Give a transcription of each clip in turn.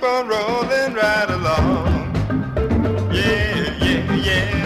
on rolling right along. Yeah, yeah, yeah.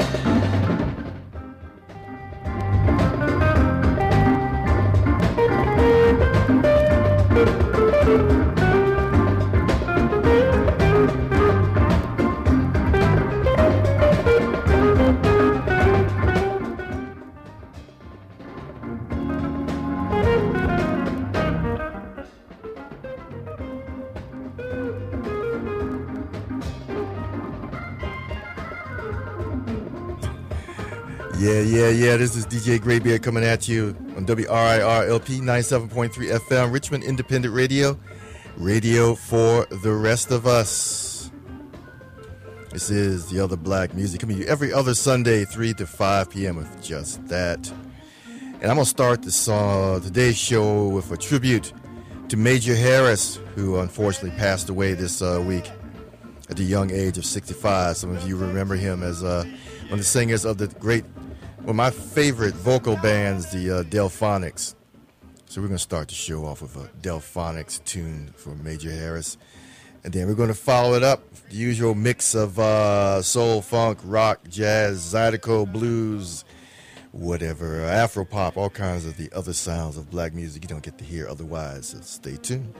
Yeah. This is DJ Graybeard coming at you on WRIR-LP 97.3 FM, Richmond Independent Radio, radio for the rest of us. This is The Other Black Music coming to you every other Sunday, 3 to 5 p.m. with just that. And I'm going to start today's show with a tribute to Major Harris, who unfortunately passed away this week at the young age of 65. Some of you remember him as one of the singers of the great, one of my favorite vocal bands, the Delphonics. So we're going to start the show off with a Delphonics tune for Major Harris. And then we're going to follow it up, the usual mix of soul, funk, rock, jazz, zydeco, blues, whatever, Afro-pop, all kinds of the other sounds of black music you don't get to hear otherwise. So stay tuned.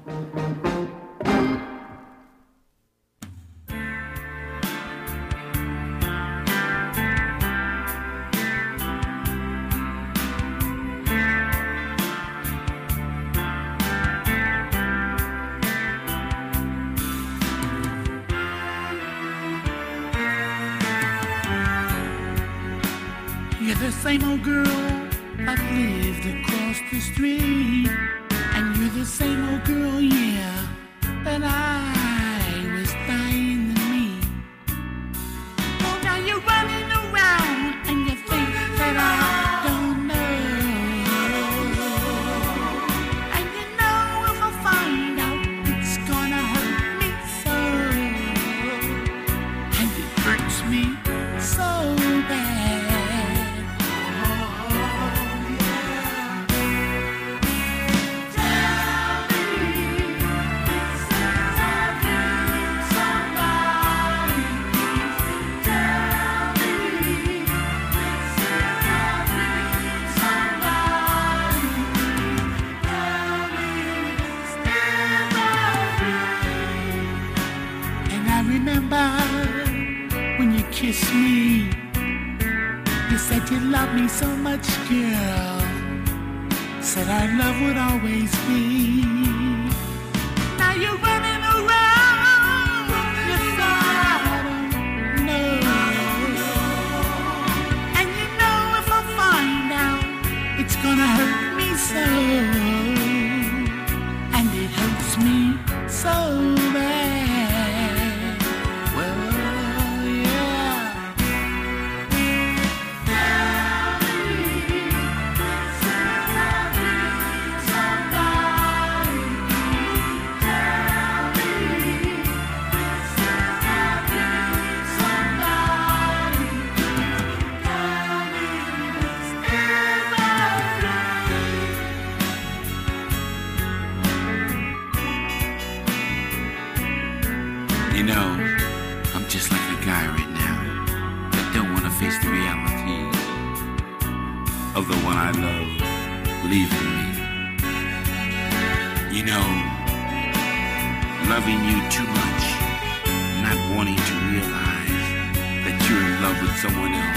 The same old girl that lived across the street, and you're the same old girl, yeah, that I was dying to meet. Oh, now you're running around and you think that I don't know, and you know if I find out it's gonna hurt me so, and it hurts me so bad. Kiss me. You said you loved me so much, girl. Said our love would always be. Now you're running around. You thought I don't know. And you know if I find out, it's gonna hurt me so. And it hurts me so bad. You know, I'm just like the guy right now that don't want to face the reality of the one I love leaving me. You know, loving you too much, not wanting to realize that you're in love with someone else.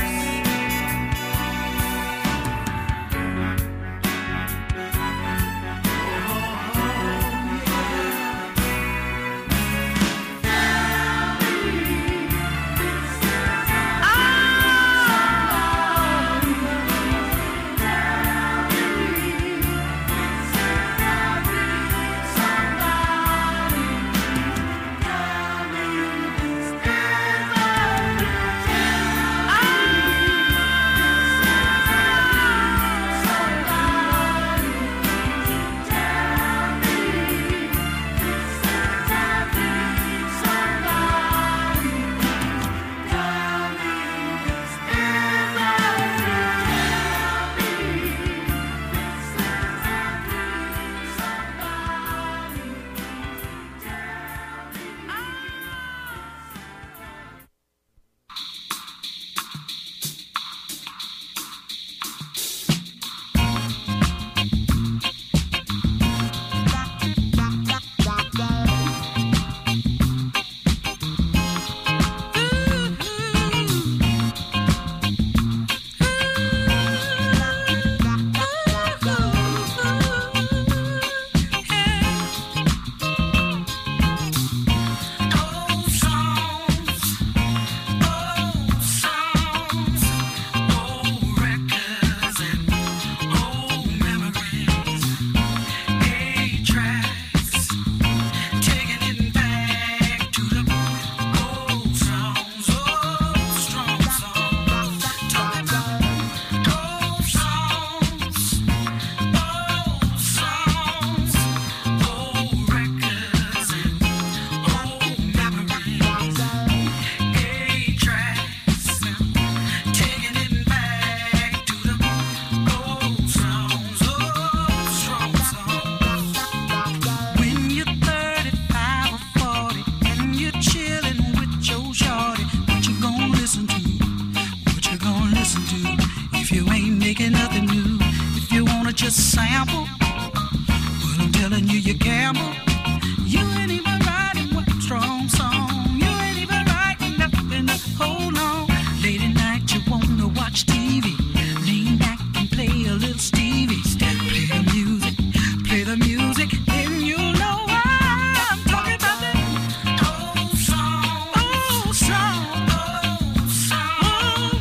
just sample. But I'm telling you, you gamble. You ain't even writing one strong song. You ain't even writing nothing to hold on. Late at night you wanna watch TV. Lean back and play a little Stevie. Play the music, then you know why I'm talking about that old song, old song, old song, old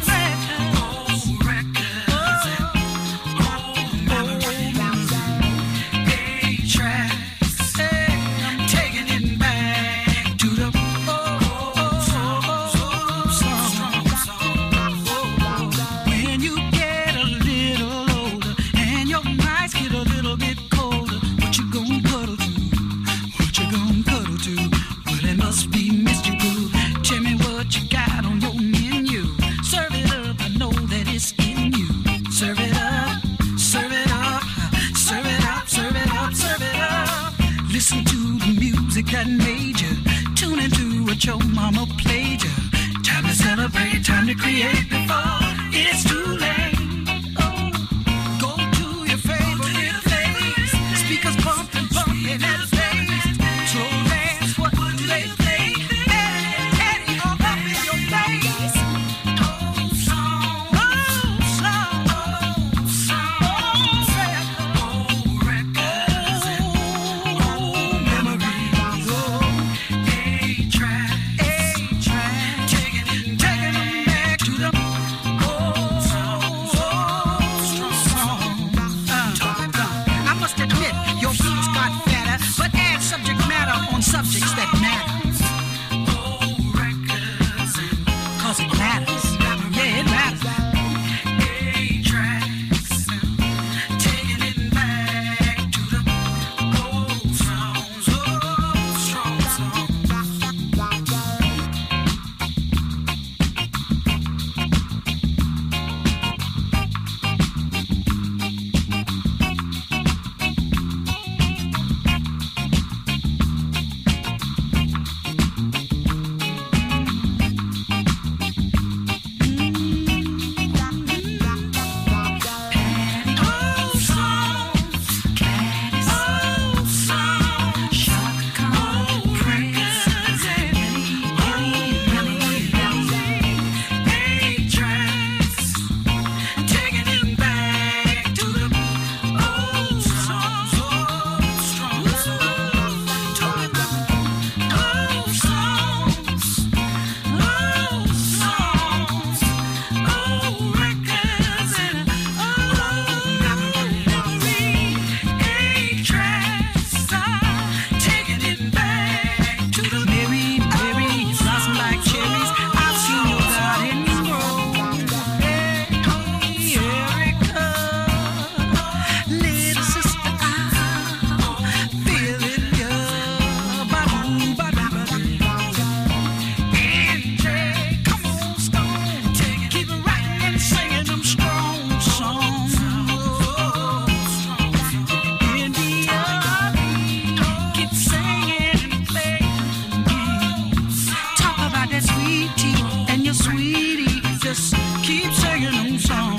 records, old memories, 8 tracks. Hey, I'm taking it back to the old song. When you get a little older and your nights get a little bit colder, what you gonna cuddle to? What you gonna cuddle to? Well, it must be Mr. Boo. Tell me what you got on your menu. Serve it up, I know that it's in you. Serve it up, serve it up, serve it up, serve it up, serve it up. Listen to the music that made you. Tune into what your mama played you. Time to celebrate, time to create before it's too late. Oh, go to your favorite place. Speakers pumping that bass. Slow dance, what do they play? Eddie all up in your face. Old song, old song, old song, old records, old memories, old 8 tracks, taking them back to the old song. I must admit, your beats got fatter, but add subject matter on subjects that matter. Cause it matters. Yeah, it matters. 8 tracks, taking it back to the old songs, old strong songs. Old songs, old songs, Chaka Khan, Prince, 8 tracks, taking it back to the old songs, old strong songs. Talking about old songs, old songs, old records, and old memories. 8 tracks, taking it back to the Mary blossom like cherries. I've seen your garden grow. Hey, Erica, little sister, I'm feeling you. Ba-doo, ba-doo, Andre, come on, Stone, keep it rocking and singing them strong songs. India, keep singing and playing. Talk about that sweet tea and your sweetie. Just keep singing them songs.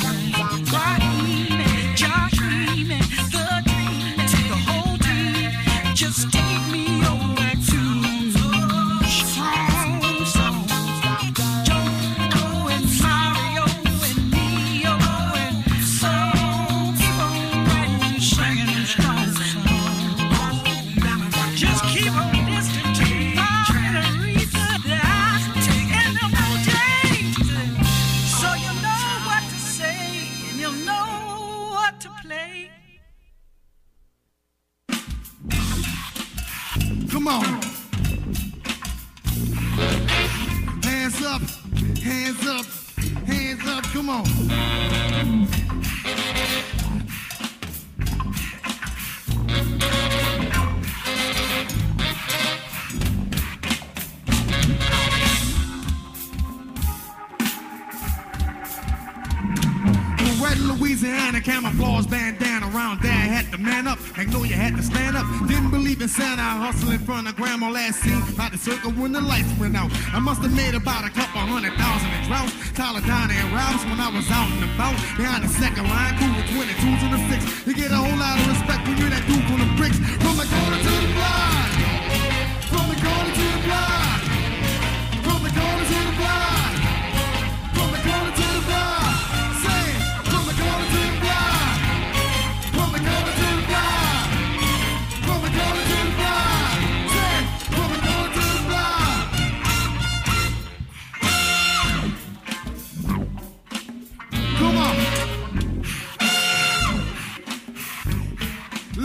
Dreaming, the dream, the whole dream. Just take me over back to strong songs. Joe and Mario and Neo and soul. Keep on writing, singing them strong songs. Just keep on listening to Margarita and them OJs. So you know what to say and you'll know what to play. Come on. Hands up, hands up, hands up, come on. Red Louisiana camouflage bandana around there, had to man up. Magnolia had to stand up. Didn't believe in Santa. I hustled in front of grandma last seen by the circle when the lights went out. I must have made about a couple 100,000 in droughts. Tyler, Donna, and Rouse when I was out and about. Behind the second line, cool with 22s and the 6. You get a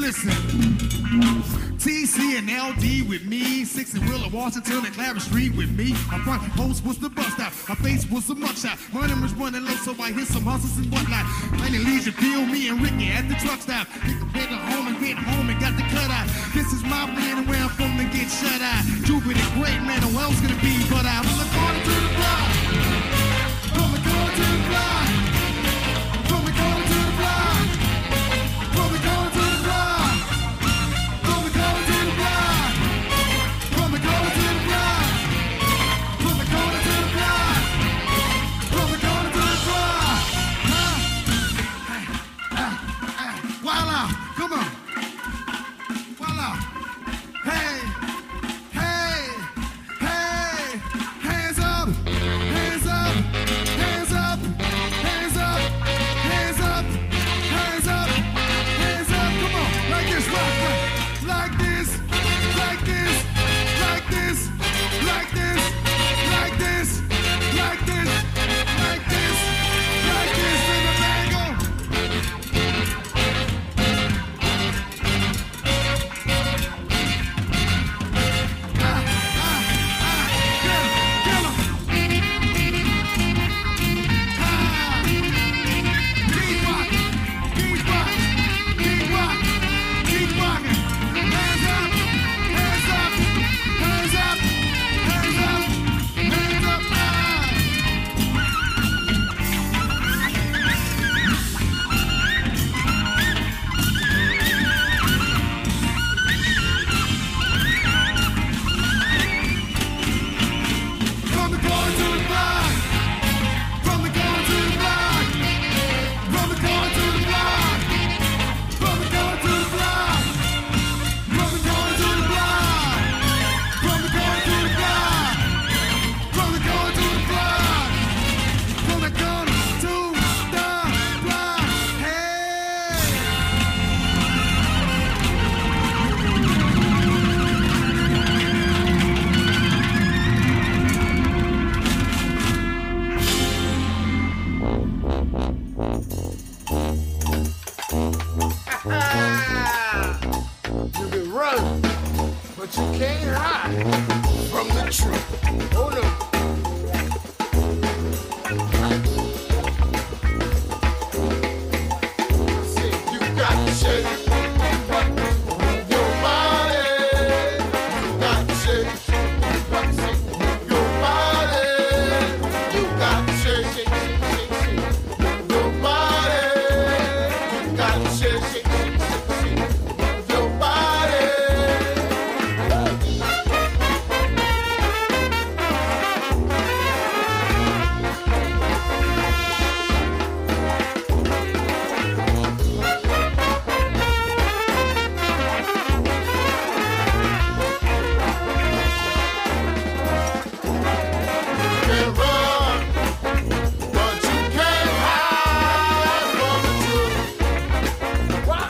listen. TC and LD with me, 6 and Willa, Washington and Clarence Street with me. My front post was the bus stop, my face was the mugshot. Money was running low, so I hit some hustles and whatnot. Plenty leisure, Bill, me and Ricky at the truck stop. Pick the bed home and get home and got the cut out. This is my plan and where I'm from to get shut out. Jupiter great, man, who else gonna be but I? From the corner to the block, from the corner to the block, from the corner to the block, from the corner to the block, from the corner to the block, from the corner to the block, from the corner to the block, from the corner to the block. Voila, come on. Voila. Hey, hey, hey, hands up, hands up, hands up, hands up, hands up, hands up, hands up. Come on, like this, like this, like this, like this, like this, like this, like this, like this, like this, in the bango. You can run, but you can't hide from the truth. Oh no. See, you got to shake your body. You got to shake your body. You got to shake your body. You got to shake your body. Why?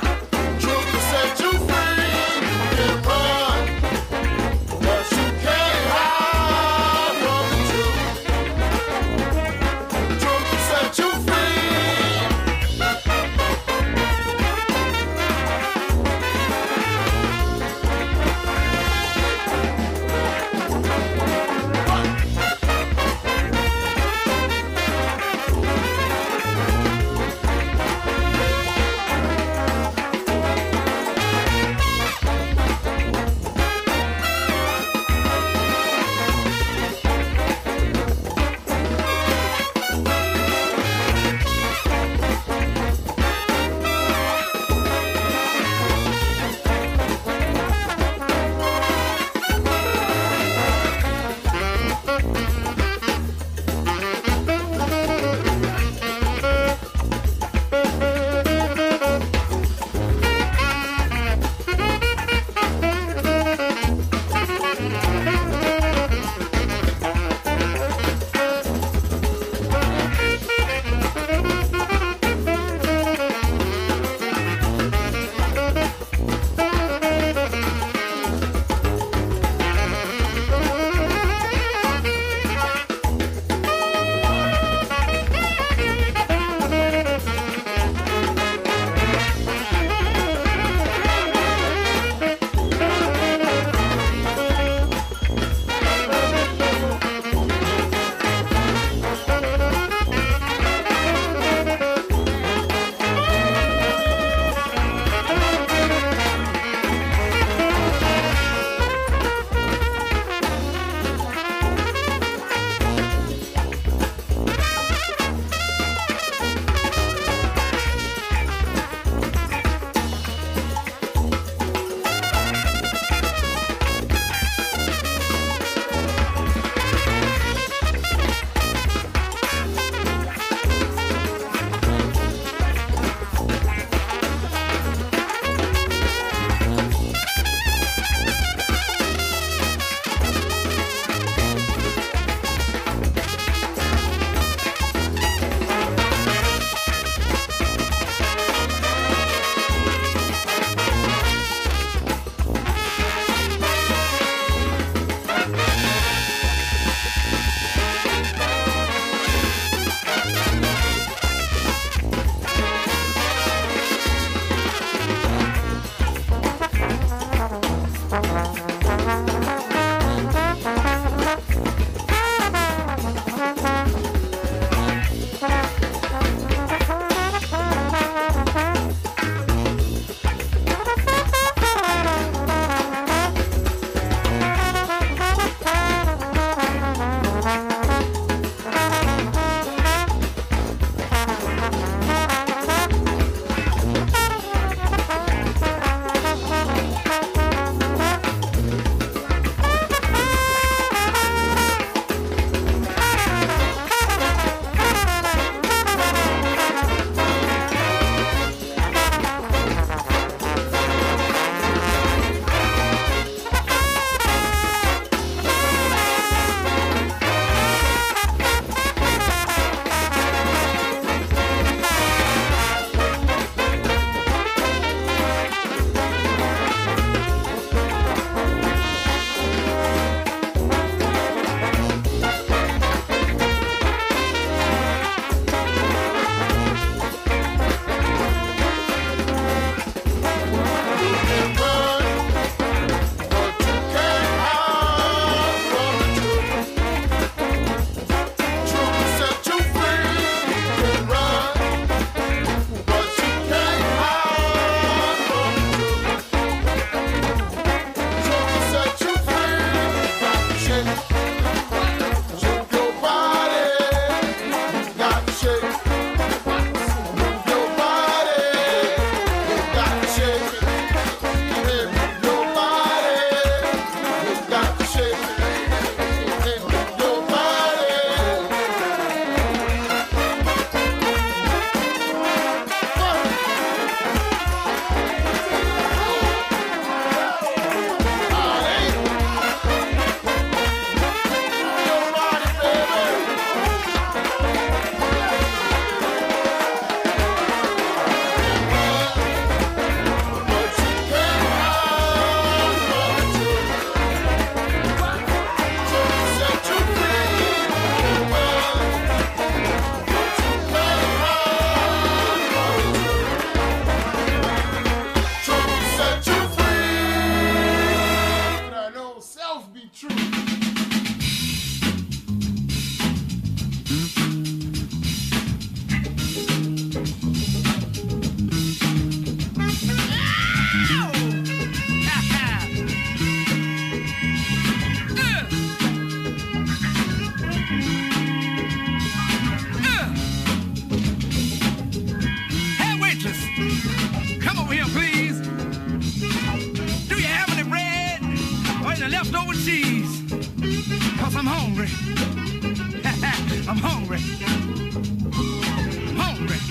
'cause I'm hungry. I'm hungry. I'm hungry.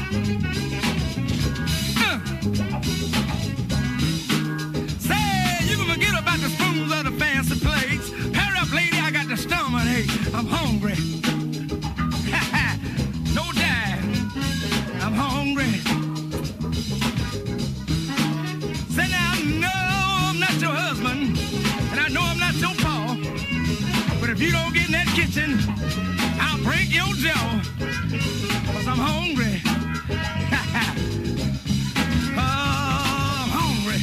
Say, you can forget about the spoons of the fancy plates. Hurry up, lady, I got the stomach ache. I'm hungry. No doubt. I'm hungry. Say now, I know I'm not your husband, and I know I'm not your pa. But if you don't get in that kitchen, I'll break your jaw. 'Cause I'm hungry. I'm hungry.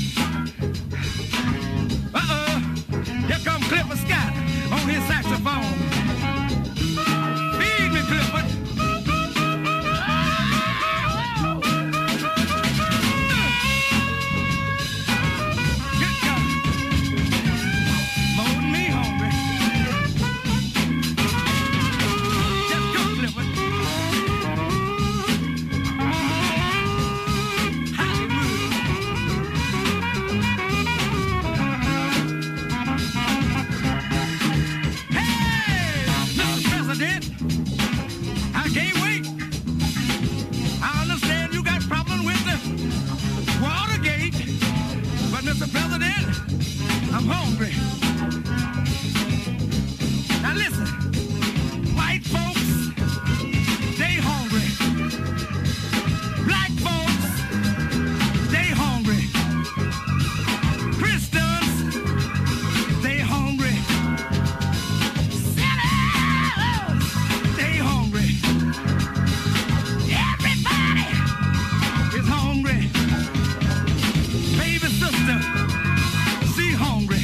Here come Clifford Scott on his saxophone. Feed me, Clifford. Good God. More than me hungry. Just go, Clifford. Hey, Mr. President, I can't wait. I understand you got problem with the Watergate, but Mr. President, I'm hungry. Now listen, white folks, they hungry. Black folks, they hungry. Christians, they hungry. Sinners, they hungry. Everybody is hungry. Baby sister, she hungry.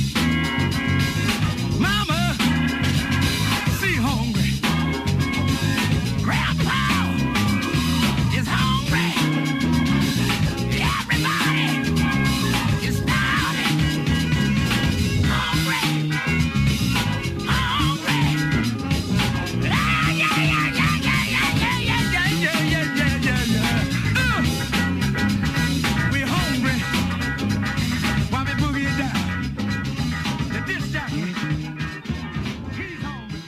Mama, she hungry. Grandpa is hungry. Everybody is starving. Hungry. Hungry. Yeah, yeah, yeah, yeah, yeah, yeah, yeah, yeah, yeah, yeah, yeah, yeah, yeah. We're hungry while we boogie it down. The disc jockey, he's hungry.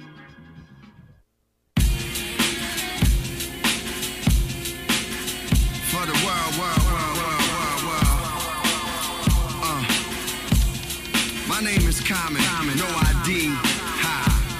For the world. My name is Common, no ID. Ha.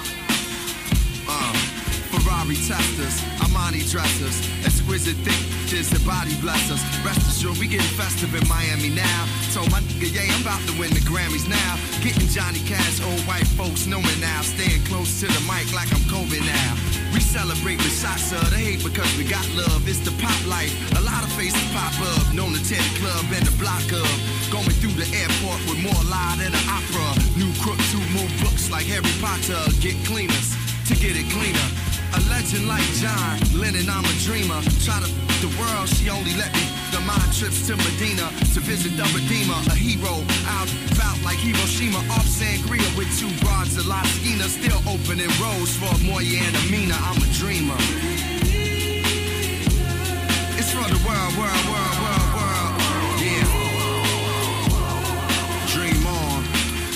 Ferrari testers, Armani dressers, exquisite thickness and body blessers. Rest assured, we getting festive in Miami now. Told my nigga, yeah, I'm about to win the Grammys now. Getting Johnny Cash, old white folks know it now. Staying close to the mic like I'm COVID now. We celebrate the shots of the hate because we got love. It's the pop life. A lot of faces pop up. Known the Teddy Club and the block of. Going through the airport with more lie than an opera. New crooks who move books like Harry Potter. Get cleaners to get it cleaner. A legend like John Lennon, I'm a dreamer. Try to the world, she only let me the mind trips to Medina to visit the Redeemer. A hero out about like Hiroshima off Sangria with two broads of La Esquina. Still opening roads for Moya and Amina. I'm a dreamer. It's for the world. Yeah. Dream on.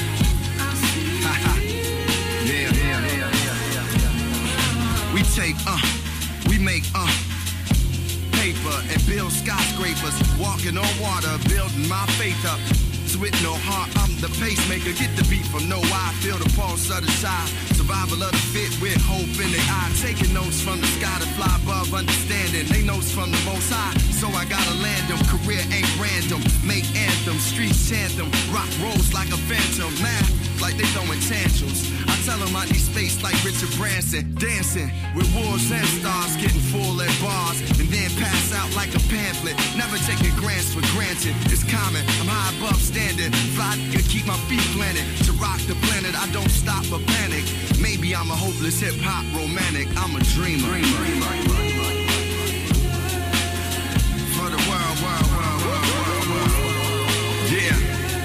Yeah. We take, we make, paper and build skyscrapers. Walking on water, building my faith up. With no heart, I'm the pacemaker. Get the beat from no eye, feel the pulse of the side. Survival of the fit with hope in the eye. Taking notes from the sky to fly above understanding. They notes from the most high, so I gotta land them. Career ain't random, make anthems, streets chant them. Rock rolls like a phantom, math like they throwing tantrums. I tell them I need space like Richard Branson. Dancing with wolves and stars, getting full at bars. And then pass out like a pamphlet. Never taking grants for granted. It's common, I'm high above standing. Fly to keep my feet planted. To rock the planet, I don't stop or panic. Maybe I'm a hopeless hip-hop romantic. I'm a dreamer. For the world. Yeah.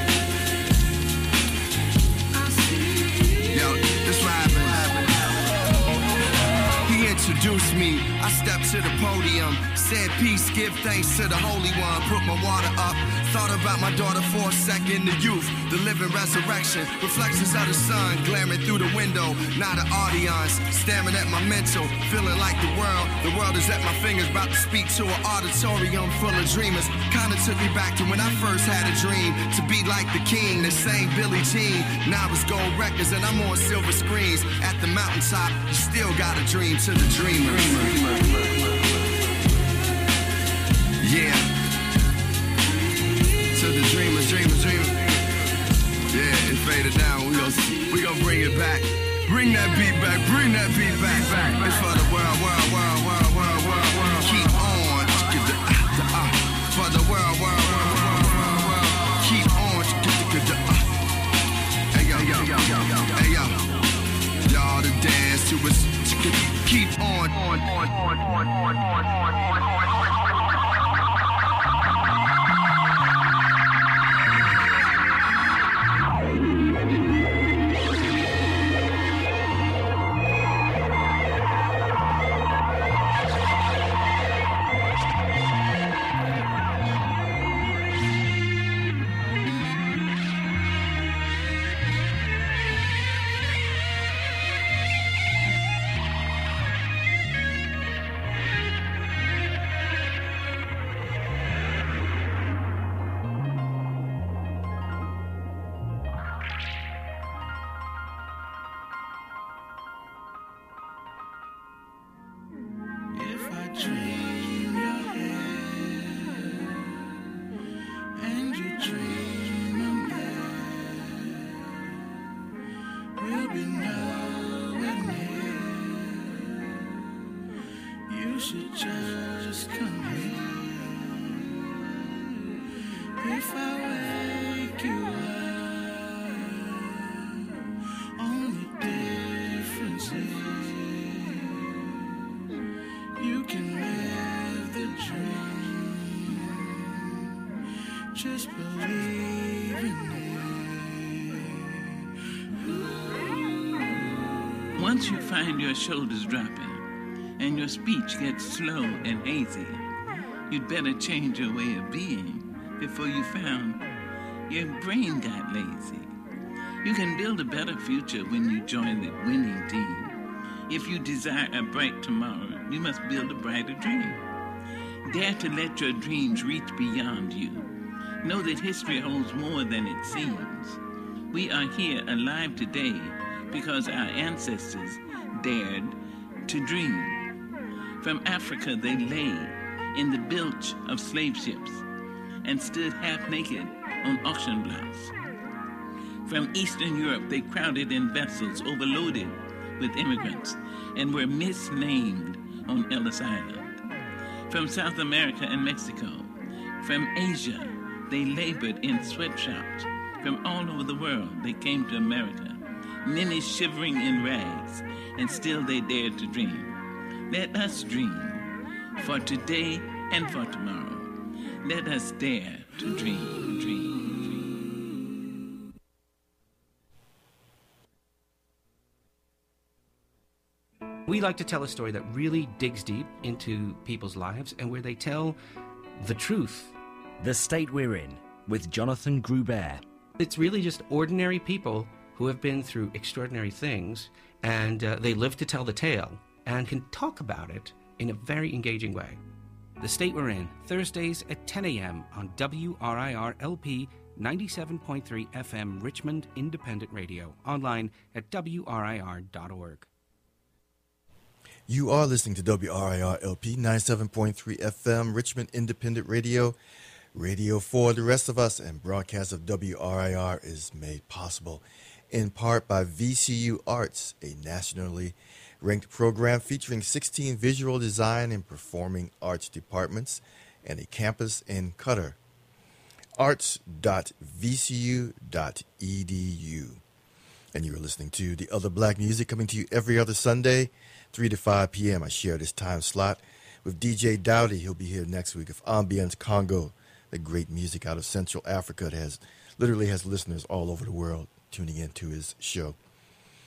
Yo, this rapping. He introduced me. I stepped to the podium. Said peace, give thanks to the Holy One. Put my water up. Thought about my daughter for a second. The youth, the living resurrection. Reflections of the sun glaring through the window. Not an audience. Staring at my mental. Feeling like the world is at my fingers. About to speak to an auditorium full of dreamers. Kinda took me back to when I first had a dream. To be like the king, the same Billie Jean. Now it's gold records and I'm on silver screens. At the mountaintop, you still got a dream to the dreamer. Yeah. To the dreamers. Yeah, it faded down. We gon' bring it back. Bring that beat back. It's for the world. Keep on. For the world. Keep on. Hey yo. Y'all to dance to us. Keep on. Once you find your shoulders dropping and your speech gets slow and hazy, you'd better change your way of being before you found your brain got lazy. You can build a better future when you join the winning team. If you desire a bright tomorrow, you must build a brighter dream. Dare to let your dreams reach beyond you. Know that history holds more than it seems. We are here alive today because our ancestors dared to dream. From Africa they lay in the bilge of slave ships and stood half naked on auction blocks. From Eastern Europe they crowded in vessels overloaded with immigrants and were misnamed on Ellis Island. From South America and Mexico, from Asia, they labored in sweatshops. From all over the world they came to America, many shivering in rags, and still they dared to dream. Let us dream for today and for tomorrow. Let us dare to dream, dream. We like to tell a story that really digs deep into people's lives and where they tell the truth. The State We're In, with Jonathan Gruber. It's really just ordinary people who have been through extraordinary things, and they live to tell the tale and can talk about it in a very engaging way. The State We're In, Thursdays at 10 a.m. on WRIR-LP 97.3 FM Richmond Independent Radio, online at WRIR.org. You are listening to WRIR-LP 97.3 FM Richmond Independent Radio, radio for the rest of us, and broadcast of WRIR is made possible in part by VCU Arts, a nationally ranked program featuring 16 visual design and performing arts departments and a campus in Qatar. arts.vcu.edu. And you are listening to The Other Black Music, coming to you every other Sunday, 3 to 5 p.m. I share this time slot with DJ Dowdy. He'll be here next week of Ambience Congo, the great music out of Central Africa that literally has listeners all over the world tuning into his show.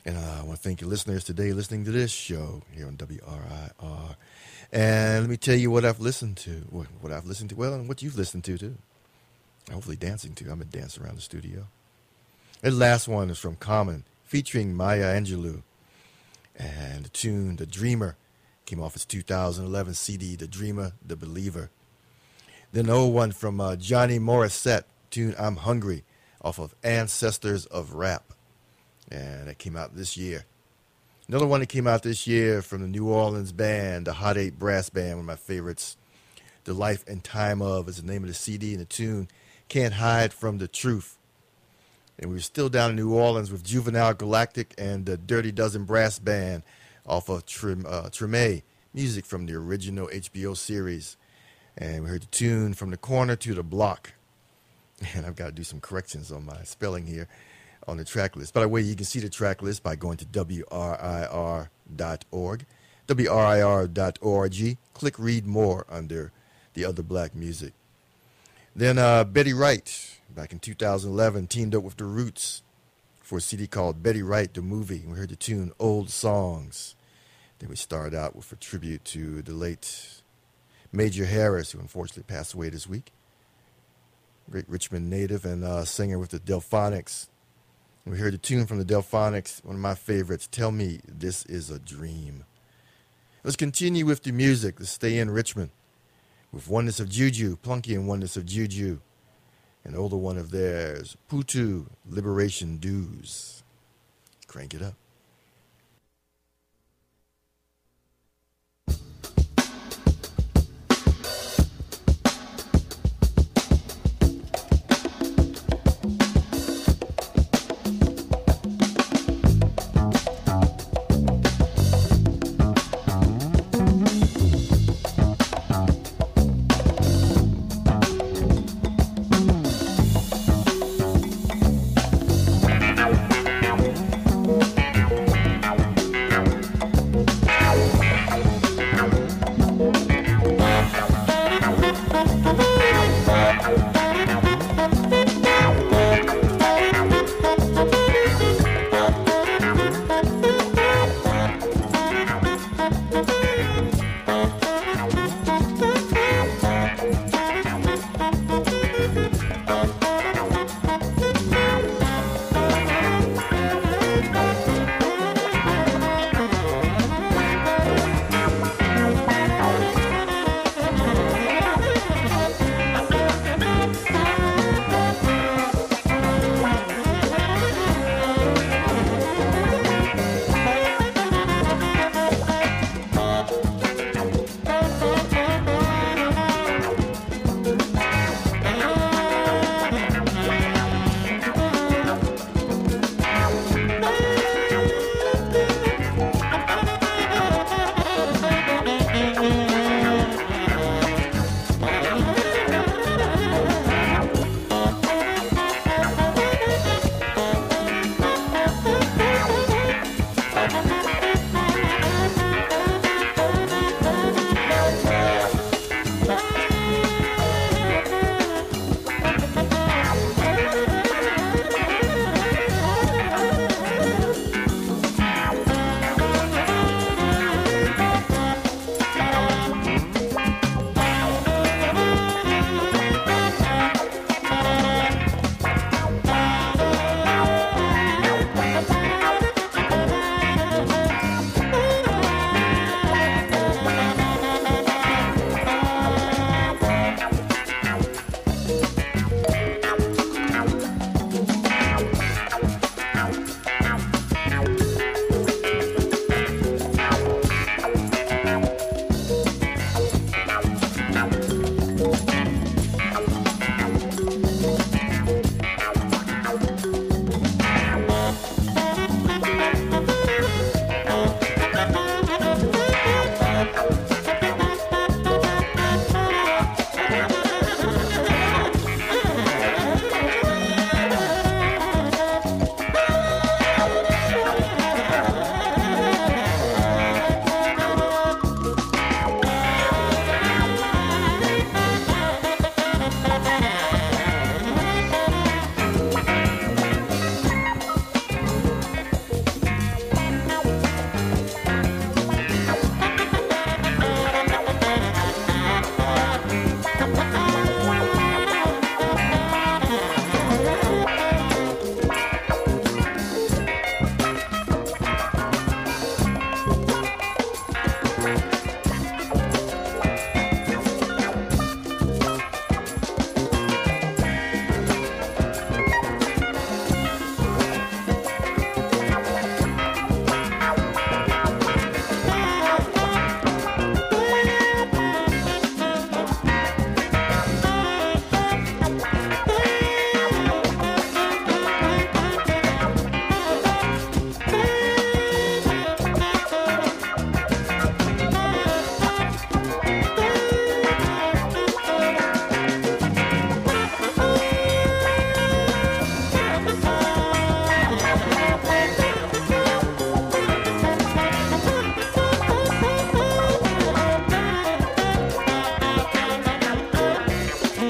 And I want to thank you listeners today listening to this show here on WRIR. And let me tell you what I've listened to. Well, and what you've listened to, too. Hopefully dancing to. I've been dancing around the studio. The last one is from Common, featuring Maya Angelou. And the tune, The Dreamer, came off his 2011 CD, The Dreamer, The Believer. Then the old one from Johnny Morissette, tune I'm Hungry, off of Ancestors of Rap. And that came out this year. Another one that came out this year from the New Orleans band, the Hot 8 Brass Band, one of my favorites. The Life and Time Of is the name of the CD, and the tune Can't Hide From the Truth. And we were still down in New Orleans with Juvenile Galactic and the Dirty Dozen Brass Band off of Treme, music from the original HBO series. And we heard the tune From the Corner to the Block. And I've got to do some corrections on my spelling here on the track list. By the way, you can see the track list by going to WRIR.org, WRIR.org. Click Read More under the Other Black Music. Then Betty Wright, back in 2011, teamed up with The Roots for a CD called Betty Wright, the Movie. We heard the tune Old Songs. Then we started out with a tribute to the late Major Harris, who unfortunately passed away this week. Great Richmond native and singer with the Delphonics. We heard the tune from the Delphonics, one of my favorites, Tell Me This Is a Dream. Let's continue with the music. Let's stay in Richmond with Oneness of Juju, Plunky and Oneness of Juju. An older one of theirs, Putu, Liberation Dues. Crank it up.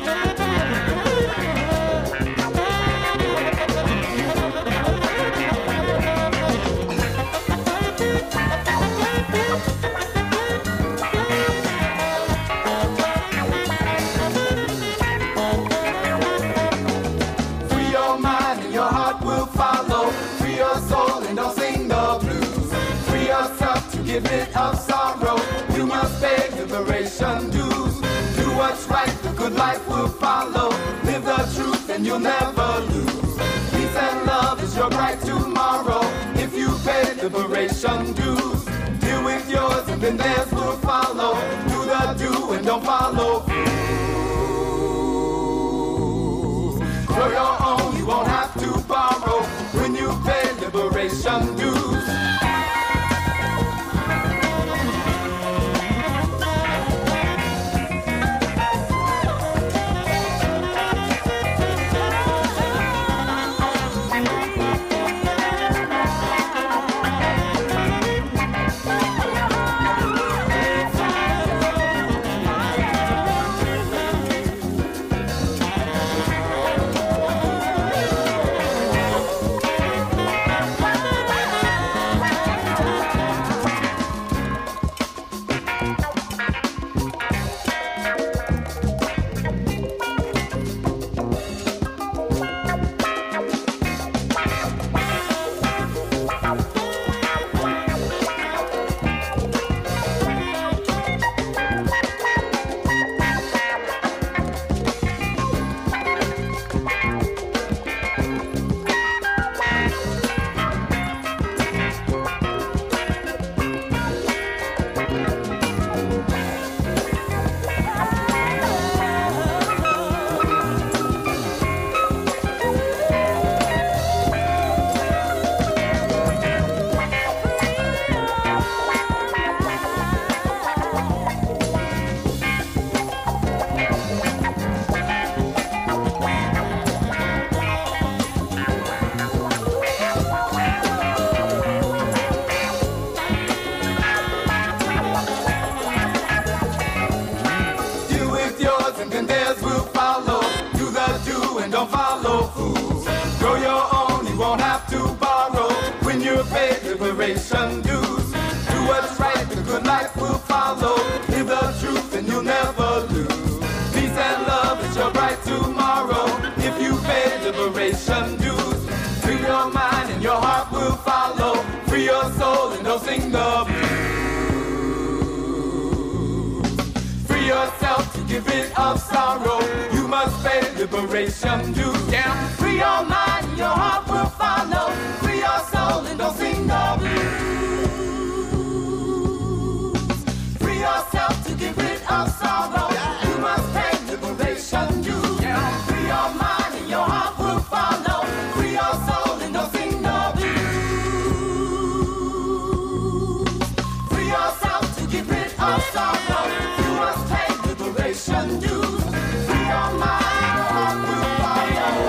Give it of sorrow, you must pay liberation dues. Do what's right, the good life will follow. Live the truth and you'll never lose. Peace and love is your bright tomorrow. If you pay liberation dues, deal with yours and then theirs will follow. Do the do and don't follow fools. Grow your own, you won't have to borrow when you pay liberation dues. Liberation dues. Do what's right, the good life will follow. Live the truth and you'll never lose. Peace and love is your bright tomorrow. If you pay liberation dues, free your mind and your heart will follow. Free your soul and don't sing the blues. Free yourself to give rid of sorrow. You must pay liberation dues. Yeah. Free your mind and your heart will follow. Free your soul and don't sing the blues. Free yourself to give rid of sorrow. You must pay liberation dues. Yeah. Free your mind and your heart will follow. Free your soul and don't sing the blues. Free yourself to give rid of sorrow. You must pay liberation dues. Free your mind and your heart will follow.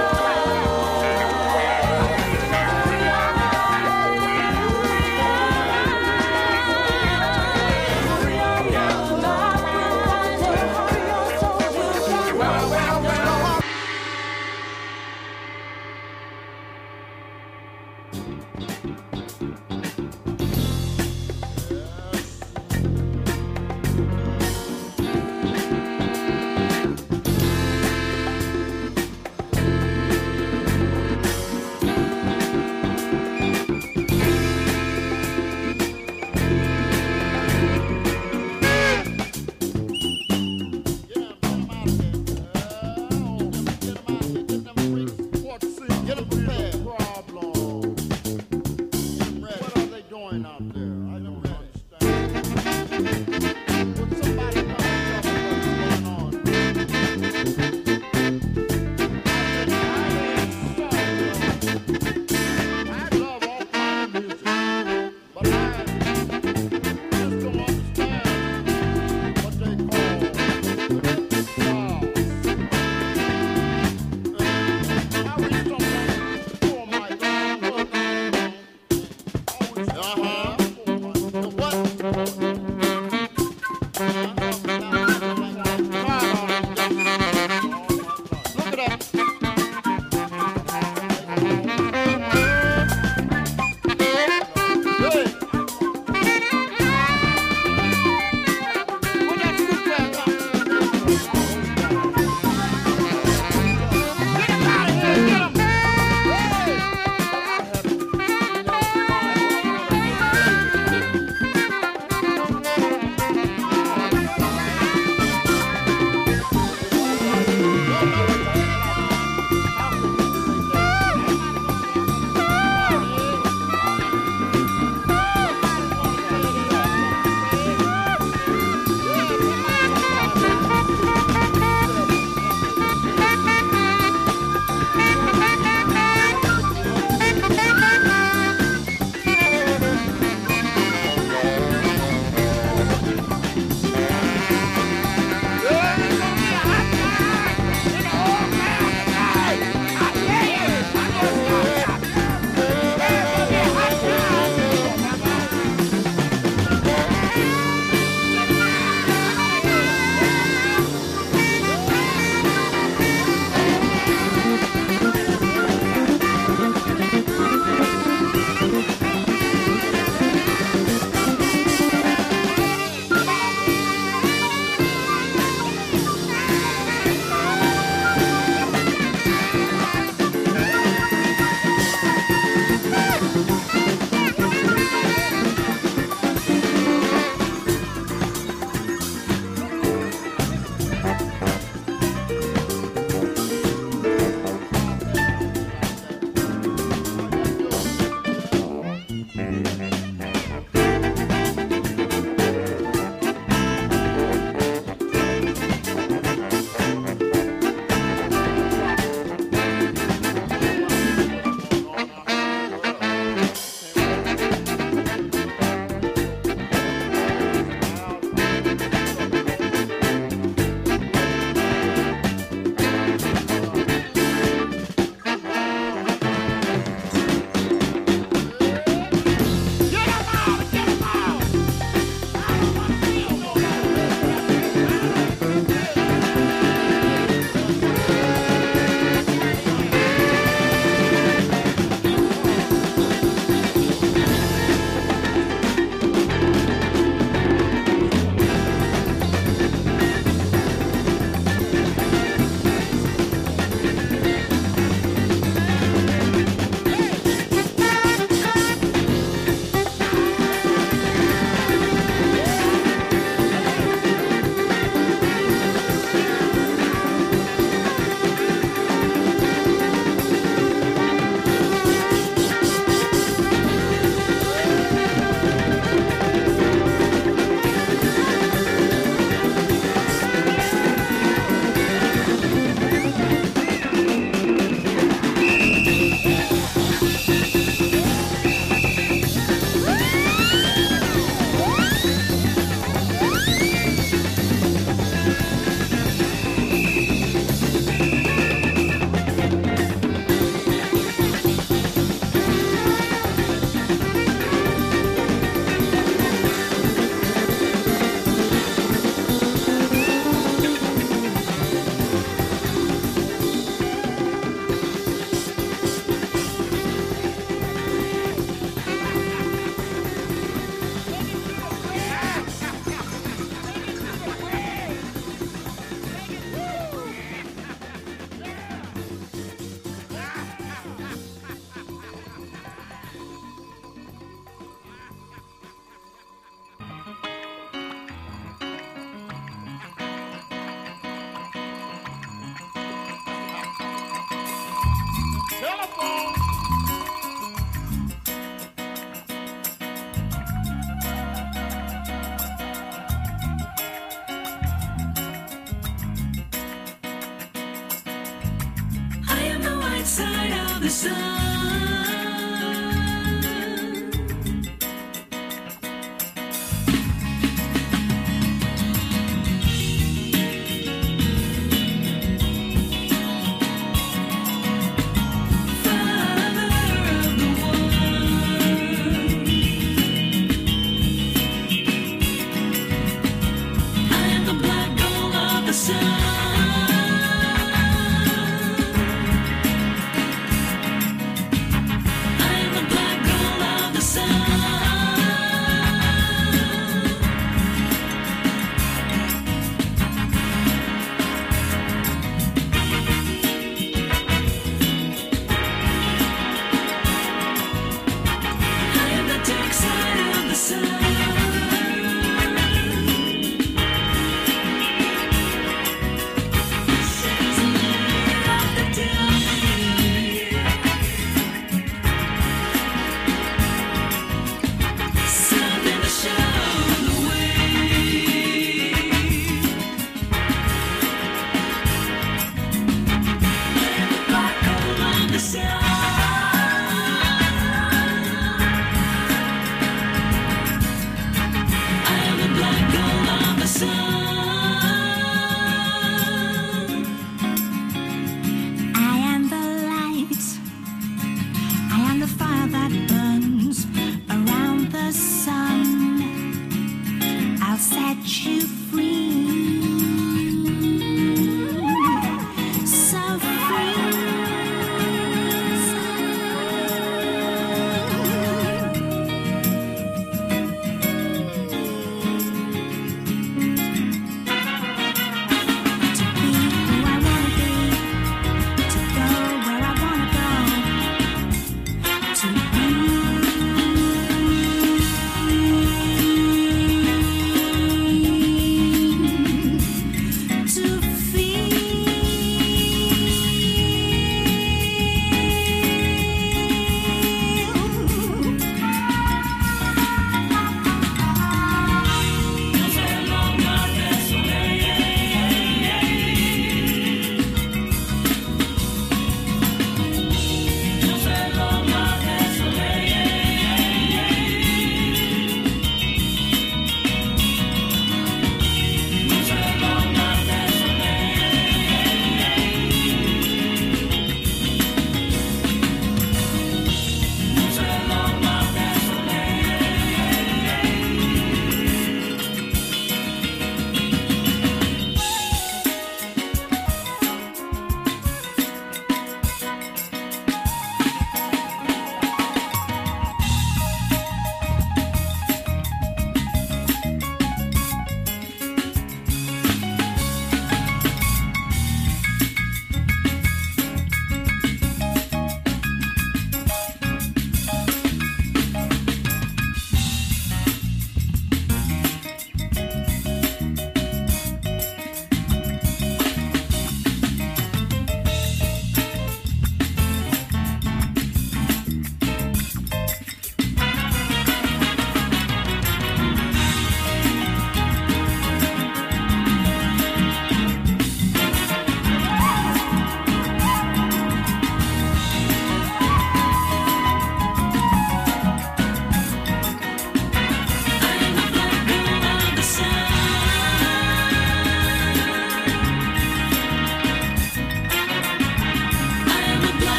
bright side of the sun.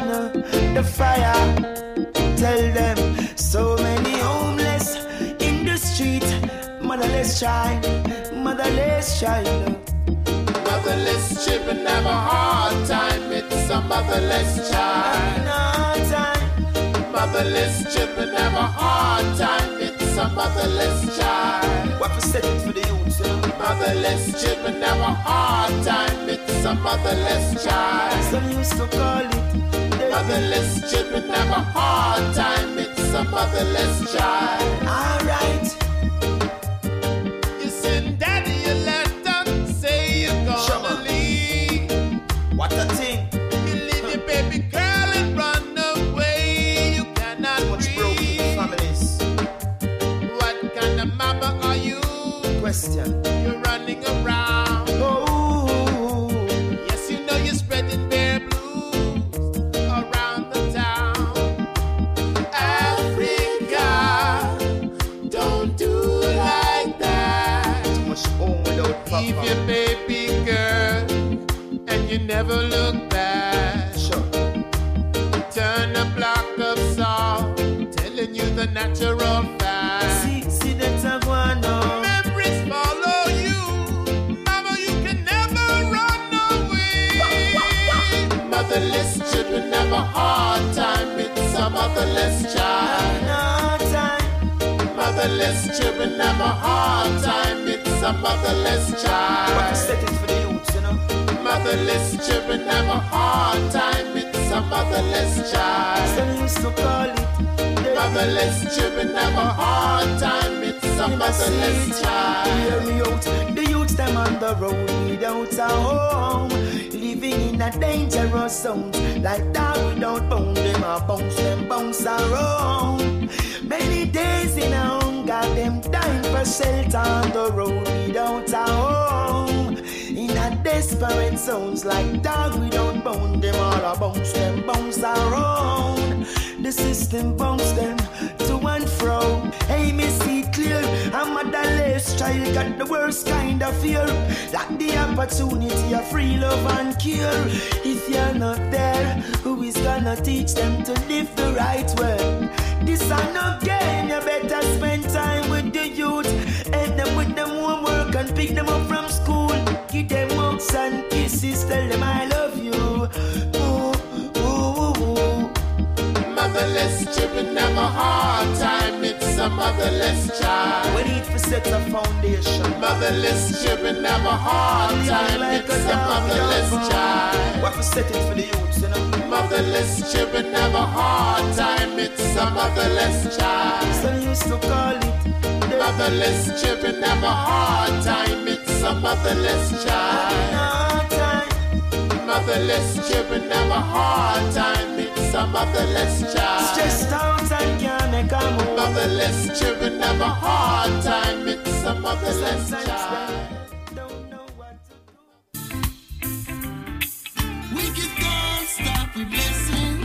the fire. Tell them so many homeless in the street. Motherless child, motherless child. Motherless children have a hard time. It's a motherless child. No time. Motherless children have a hard time. It's a motherless child. What for setting for the youth, sir? Motherless children have a hard time. It's a motherless child. Some used to call it. Motherless children have a hard time. It's a motherless child. Alright. You send daddy a letter, say you're gonna leave. What a thing. You leave your baby girl and run away. You cannot Much broken families. What kind of mama are you? Question. You're running around. Oh. Yes, you know you're spreading their blues around the town. Africa, don't do like that. Too much home without papa. Leave your baby girl and you never look back. Sure. Turn a block of salt, telling you the natural fact. See that's a one on. Memories follow you, mama, you can never run away. Motherless children have a hard time. It's a motherless child. No time. Motherless children have a hard time. It's a motherless What for child. setting for the youth, you know? Motherless children have a hard time. It's a motherless child. Some used to call it. Motherless children have a hard time. It's a motherless child. Hear me out. The youths them on the road without a home, living in a dangerous zone. Like that without bone, them a bounce around. Many days in a hunger, them dying for shelter on the road without a home. In a desperate zones, like dog without bone, them all a bounce around. The system bounce them to and fro. Hey, me see clear, a motherless child got the worst kind of fear. Lack the opportunity of free love and care. If you're not there, who is gonna teach them to live the right way? This is no game, you better spend time with the youth. Help them with them homework and pick them up from school. Give them hugs and kisses, tell them I love you. Ooh, ooh, ooh. Motherless children have a hard time. It's a motherless child. We need to set a foundation. Motherless children have a hard time. Like It's a motherless child. What for setting for the youths, you know? Motherless children have a hard time. It's a motherless child. Some used to call it. Motherless children have a hard time. It's a motherless child. No time. Motherless children have a hard time. It's a motherless child. Stressed out and can't make a move. Motherless children have a hard time. It's a motherless child. Don't know what to do. Wicked can't stop with blessing.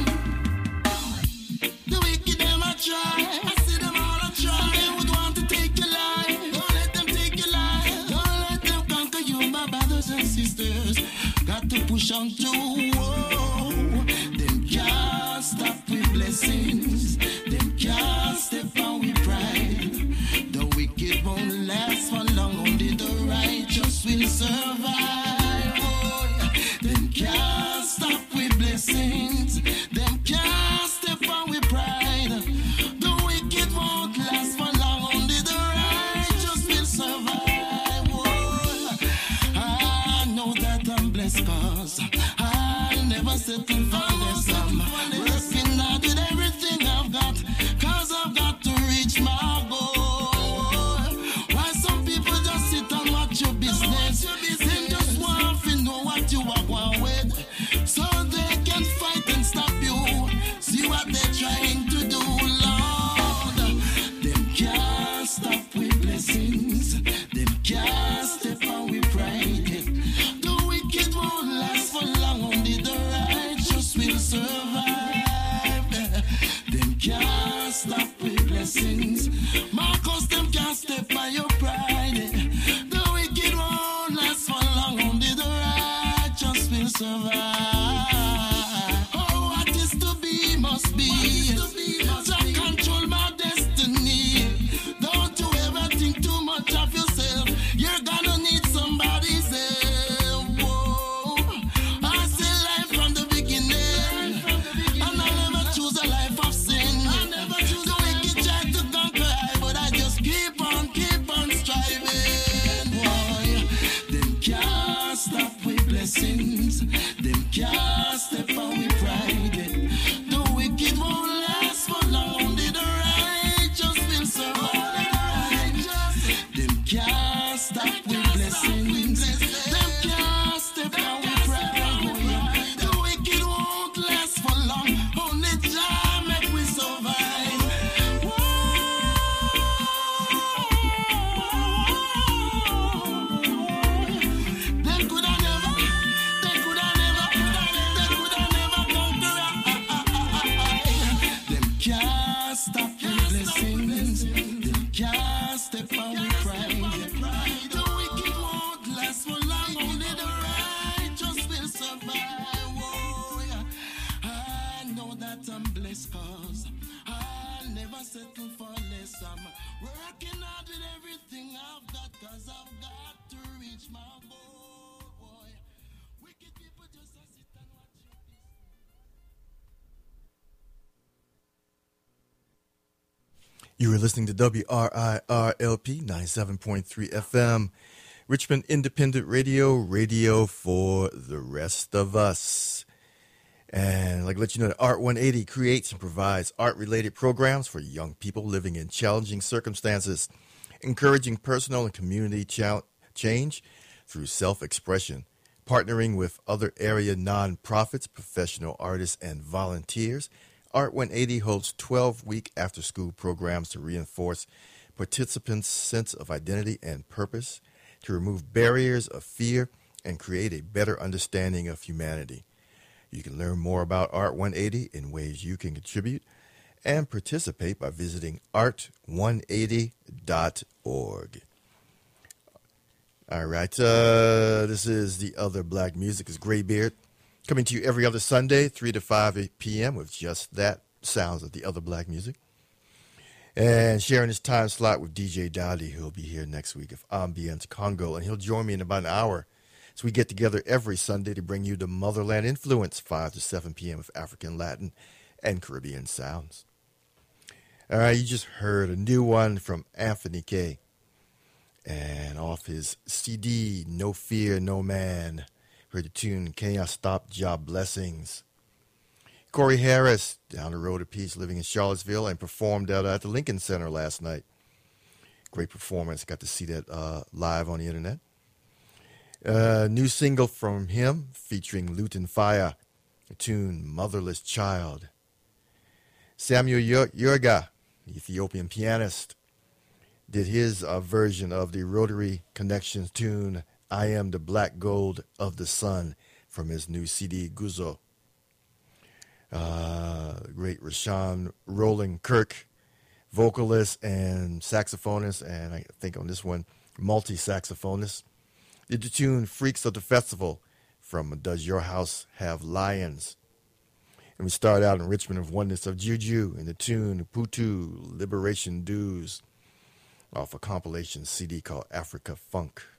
The wicked them a try. I see them all a try. They would want to take your life. Don't let them take your life. Don't let them conquer you, my brothers and sisters. Got to push on through. Whoa. Them can't stop with blessings. Them can't step on with pride. The wicked won't last for long. Only the righteous will survive. Oh, them can't stop with blessings. Them can't step on with pride. The wicked won't last for long. Only the righteous will survive. Oh, I know that I'm blessed 'cause I'll never settle for less. I'm working hard with everything I've got 'cause I've got to reach my goal. Why some people just sit and watch your business? Them just want to know what you are going with, so they can fight and stop you. See what they're trying to do, Lord. Them can't stop with blessings. Them can't step on with pride. The wicked won't last for long. Only the righteous will this cause I'll never settle for less. I'm working hard with everything I've got, cause I've got to reach my goal, boy. Wicked people just a sit and watch you. You were listening to WRIRLP 97.3 FM, Richmond Independent Radio, radio for the rest of us. And I'd like to let you know that Art 180 creates and provides art-related programs for young people living in challenging circumstances, encouraging personal and community change through self-expression, partnering with other area nonprofits, professional artists, and volunteers. Art 180 holds 12-week after-school programs to reinforce participants' sense of identity and purpose, to remove barriers of fear, and create a better understanding of humanity. You can learn more about Art 180 in ways you can contribute and participate by visiting art180.org. All right, this is The Other Black Music. It's Graybeard, coming to you every other Sunday, 3 to 5 p.m. with just that, sounds of The Other Black Music. And sharing his time slot with DJ Dowdy, who'll be here next week of Ambience Congo, and he'll join me in about an hour. So we get together every Sunday to bring you the Motherland Influence, 5 to 7 p.m. with African, Latin, and Caribbean sounds. All right, you just heard a new one from Anthony K. And off his CD, No Fear, No Man, heard the tune, Can I Stop Job Blessings. Corey Harris, down the road a piece, living in Charlottesville, and performed out at the Lincoln Center last night. Great performance. Got to see that live on the internet. New single from him featuring Luton Fire, the tune Motherless Child. Samuel Yurga, the Ethiopian pianist, did his version of the Rotary Connections tune I Am the Black Gold of the Sun from his new CD Guzo. Great Rashawn Rowling Kirk, vocalist and saxophonist, and I think on this one, multi-saxophonist, did the tune Freaks of the Festival from Does Your House Have Lions? And we start out in Richmond of Oneness of Juju in the tune Putu Liberation Dues off a compilation CD called Africa Funk.